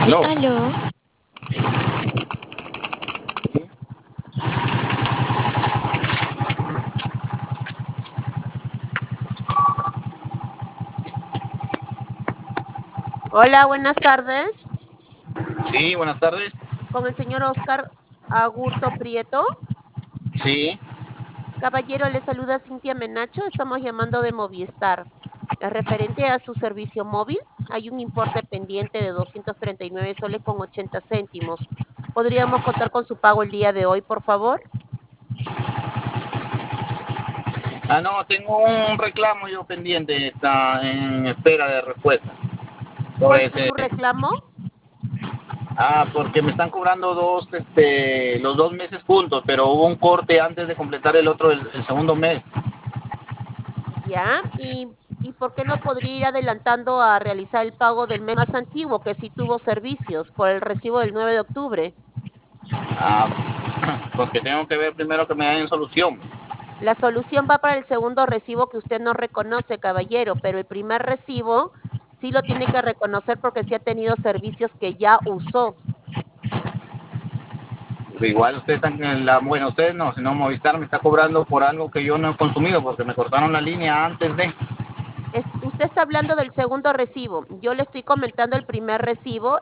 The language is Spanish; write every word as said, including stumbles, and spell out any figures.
No. Aló, Hola, buenas tardes. Sí, buenas tardes. Con el señor Oscar Agurto Prieto. Sí. Caballero, le saluda Cintia Menacho. Estamos llamando de Movistar. Es referente a su servicio móvil. Hay un importe pendiente de doscientos treinta y nueve soles con ochenta céntimos. ¿Podríamos contar con su pago el día de hoy, por favor? Ah, no, tengo un reclamo yo pendiente, está en espera de respuesta. ¿Cuál Sobre fue ese, su reclamo? ah, porque me están cobrando dos, este, los dos meses juntos, pero hubo un corte antes de completar el otro, el, el segundo mes. ¿Ya? ¿Y, ¿Y por qué no podría ir adelantando a realizar el pago del mes más antiguo que sí tuvo servicios por el recibo del nueve de octubre? Ah, porque tengo que ver primero que me den solución. La solución va para el segundo recibo que usted no reconoce, caballero, pero el primer recibo sí lo tiene que reconocer porque sí ha tenido servicios que ya usó. Pero igual ustedes están en la, bueno, ustedes no, sino Movistar me está cobrando por algo que yo no he consumido, porque me cortaron la línea antes de. Es, usted está hablando del segundo recibo. Yo le estoy comentando el primer recibo